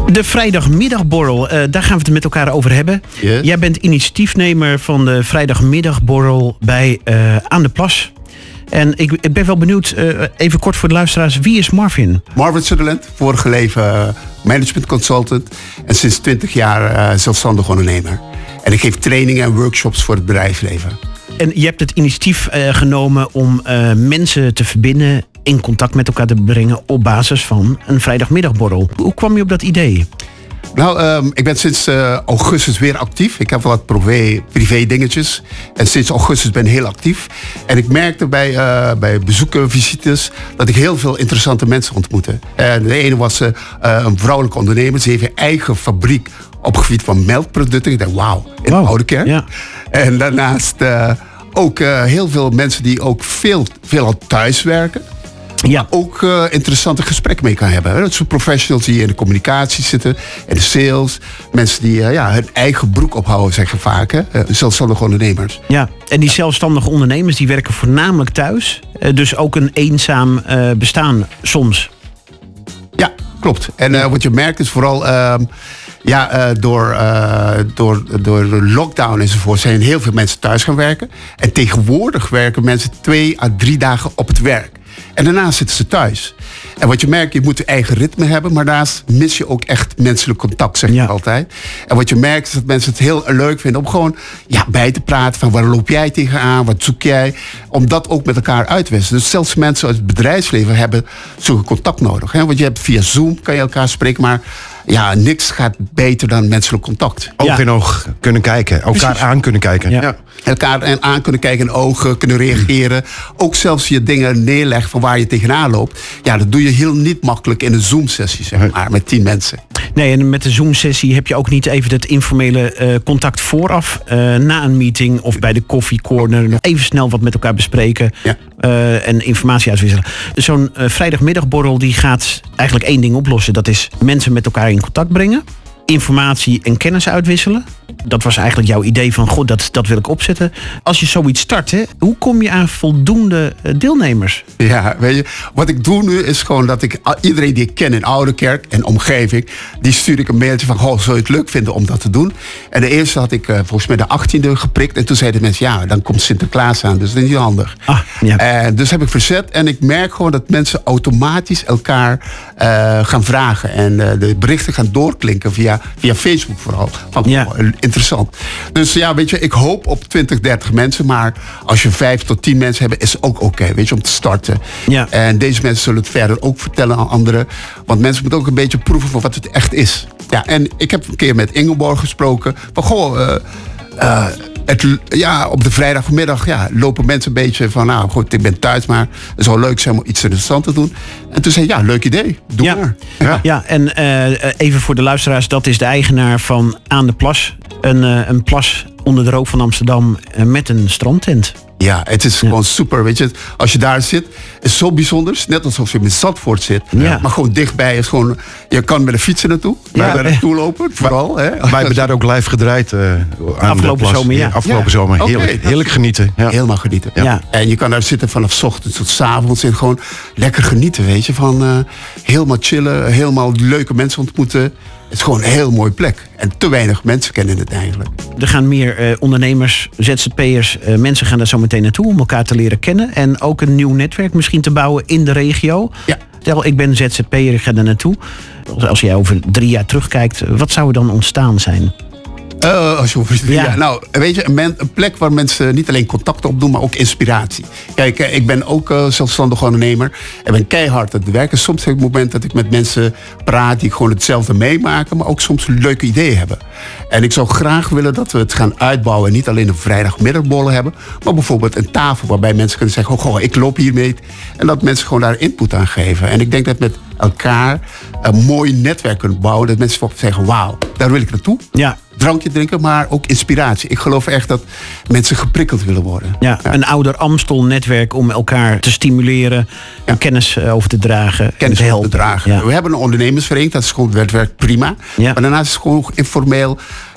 De vrijdagmiddagborrel, daar gaan we het met elkaar over hebben. Yes. Jij bent initiatiefnemer van de vrijdagmiddagborrel bij Aan de Plas. En ik ben wel benieuwd, even kort voor de luisteraars, wie is Marvin? Marvin Sutherland, vorige leven management consultant en sinds 20 jaar zelfstandig ondernemer. En ik geef trainingen en workshops voor het bedrijfsleven. En je hebt het initiatief genomen om mensen te verbinden, in contact met elkaar te brengen op basis van een vrijdagmiddagborrel. Hoe kwam je op dat idee? Nou, ik ben sinds augustus weer actief. Ik heb wat privé dingetjes. En sinds augustus ben ik heel actief. En ik merkte bij bezoeken, visites, dat ik heel veel interessante mensen ontmoette. De ene was een vrouwelijke ondernemer. Ze heeft een eigen fabriek op het gebied van melkproducten. Ik dacht, wauw, in Oudekerk. Ja. En daarnaast ook heel veel mensen die ook veel al thuis werken. Ja. Ook interessante gesprekken mee kan hebben. Dat soort professionals die in de communicatie zitten, in de sales. Mensen die hun eigen broek ophouden, zeggen vaak. Hè? Zelfstandige ondernemers. Ja, en die zelfstandige ondernemers die werken voornamelijk thuis. Dus ook een eenzaam bestaan soms. Ja, klopt. En wat je merkt is vooral door de lockdown enzovoort zijn heel veel mensen thuis gaan werken. En tegenwoordig werken mensen 2 à 3 dagen op het werk. En daarna zitten ze thuis. En wat je merkt, je moet je eigen ritme hebben. Maar daarnaast mis je ook echt menselijk contact, zeg je altijd. En wat je merkt is dat mensen het heel leuk vinden om gewoon bij te praten. Van waar loop jij tegenaan, wat zoek jij? Om dat ook met elkaar uit te wisselen. Dus zelfs mensen uit het bedrijfsleven hebben zo'n contact nodig. Hè? Want je hebt via Zoom kan je elkaar spreken, maar niks gaat beter dan menselijk contact. Oog in oog kunnen kijken. Elkaar aan kunnen kijken. Ja. Elkaar aan kunnen kijken in ogen, kunnen reageren. Ook zelfs je dingen neerleggen van waar je tegenaan loopt. Ja, dat doe je heel niet makkelijk in een Zoom-sessie, zeg maar, met 10 mensen. Nee, en met de Zoom-sessie heb je ook niet even het informele contact vooraf. Na een meeting of bij de koffiecorner nog even snel wat met elkaar bespreken. Ja. En informatie uitwisselen. Zo'n vrijdagmiddagborrel die gaat eigenlijk 1 ding oplossen. Dat is mensen met elkaar in contact brengen. Informatie en kennis uitwisselen. Dat was eigenlijk jouw idee van, god, dat wil ik opzetten. Als je zoiets start, hoe kom je aan voldoende deelnemers? Ja, weet je, wat ik doe nu is gewoon dat ik iedereen die ik ken in Oudekerk en omgeving, die stuur ik een mailtje van, zou je het leuk vinden om dat te doen? En de eerste had ik volgens mij de 18e geprikt. En toen zeiden mensen, dan komt Sinterklaas aan. Dus dat is niet handig. Dus heb ik verzet. En ik merk gewoon dat mensen automatisch elkaar gaan vragen. En de berichten gaan doorklinken via Facebook vooral. Interessant. Dus weet je, ik hoop op 20, 30 mensen. Maar als je 5 tot 10 mensen hebt, is ook oké, weet je, om te starten. Ja. En deze mensen zullen het verder ook vertellen aan anderen. Want mensen moeten ook een beetje proeven van wat het echt is. Ja, en ik heb een keer met Ingeborg gesproken. Van op de vrijdagmiddag lopen mensen een beetje van, nou goed, ik ben thuis, maar het zou leuk zijn om iets interessants te doen. En toen zei ik, leuk idee, doe maar. Ja, en even voor de luisteraars, dat is de eigenaar van Aan de Plas. Een plas onder de rook van Amsterdam met een strandtent. Ja, het is gewoon super, weet je. Als je daar zit, is zo bijzonder. Net alsof je in Zandvoort zit. Ja. Maar gewoon dichtbij is gewoon, je kan met de fietsen naartoe. Bij naartoe lopen, vooral. Wij hebben daar ook live gedraaid. Afgelopen zomer, Afgelopen zomer, heerlijk genieten. Ja. Helemaal genieten. Ja. En je kan daar zitten vanaf 's ochtends tot 's avonds. En gewoon lekker genieten, weet je. Van helemaal chillen, helemaal leuke mensen ontmoeten. Het is gewoon een heel mooie plek. En te weinig mensen kennen het eigenlijk. Er gaan meer ondernemers, ZZP'ers, mensen gaan daar zo meteen naartoe om elkaar te leren kennen. En ook een nieuw netwerk misschien te bouwen in de regio. Ja. Stel, ik ben ZZP'er, ik ga daar naartoe. Als jij over 3 jaar terugkijkt, wat zou er dan ontstaan zijn? Als je over 3 jaar. Nou, weet je, een plek waar mensen niet alleen contact opdoen, maar ook inspiratie. Kijk, ik ben ook zelfstandig ondernemer. Ik ben keihard aan het werken. Soms heb ik het moment dat ik met mensen praat die gewoon hetzelfde meemaken, maar ook soms leuke ideeën hebben. En ik zou graag willen dat we het gaan uitbouwen en niet alleen een vrijdagmiddagborrel hebben, maar bijvoorbeeld een tafel waarbij mensen kunnen zeggen, ik loop hier mee. En dat mensen gewoon daar input aan geven. En ik denk dat met elkaar een mooi netwerk kunnen bouwen, dat mensen zeggen, wauw, daar wil ik naartoe. Ja. Drankje drinken, maar ook inspiratie. Ik geloof echt dat mensen geprikkeld willen worden. Ja. Een ouder Amstel-netwerk om elkaar te stimuleren, en kennis over te dragen. Kennis te helpen. Ja. We hebben een ondernemersvereniging, dat is gewoon, werkt prima. Ja. Maar daarnaast is het gewoon informeel.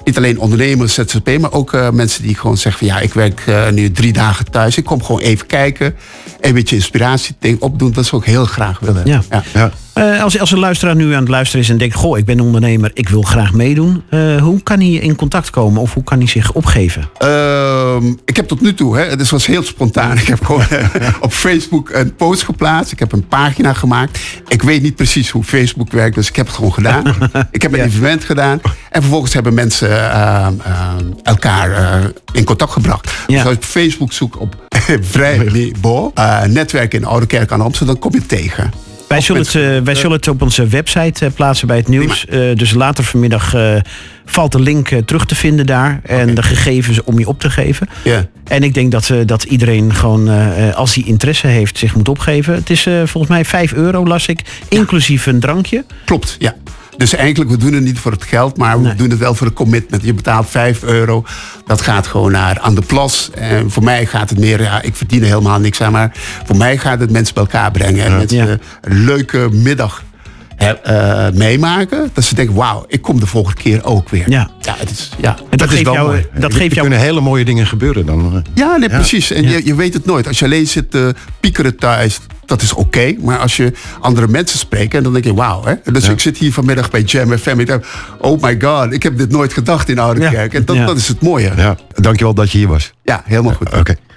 Niet alleen ondernemers, ZZP, maar ook mensen die gewoon zeggen van ik werk nu 3 dagen thuis. Ik kom gewoon even kijken. Een beetje inspiratie opdoen. Dat zou ik heel graag willen. Ja. Als een luisteraar nu aan het luisteren is en denkt, goh, ik ben ondernemer, ik wil graag meedoen. Hoe kan hij in contact komen of hoe kan hij zich opgeven? Ik heb tot nu toe, het was heel spontaan. Ik heb gewoon op Facebook een post geplaatst. Ik heb een pagina gemaakt. Ik weet niet precies hoe Facebook werkt, dus ik heb het gewoon gedaan. Ik heb een evenement gedaan. En vervolgens hebben mensen elkaar in contact gebracht. Dus als je op Facebook zoekt op Vrijmibo, netwerk in Oude Kerk aan Amsterdam, dan kom je tegen. Wij zullen het op onze website plaatsen bij het nieuws. Dus later vanmiddag valt de link terug te vinden daar. En de gegevens om je op te geven. Yeah. En ik denk dat iedereen gewoon, als hij interesse heeft, zich moet opgeven. Het is volgens mij €5, las ik. Inclusief een drankje. Klopt, ja. Dus eigenlijk, we doen het niet voor het geld, maar we doen het wel voor de commitment. Je betaalt €5. Dat gaat gewoon naar aan de plas. En voor mij gaat het meer, ik verdien er helemaal niks aan, maar voor mij gaat het mensen bij elkaar brengen. En mensen een leuke middag meemaken. Dat ze denken, wauw, ik kom de volgende keer ook weer. Ja. Het is, En dat geeft jou... Er kunnen hele mooie dingen gebeuren dan. Ja, nee, precies. En je weet het nooit. Als je alleen zit te piekeren thuis, dat is oké. Maar als je andere mensen spreekt, dan denk je, wauw. Dus ik zit hier vanmiddag bij Jam FM. Ik denk, oh my god, ik heb dit nooit gedacht in Oude Kerk. En dat is het mooie. Ja, dankjewel dat je hier was. Ja, helemaal goed. Oké.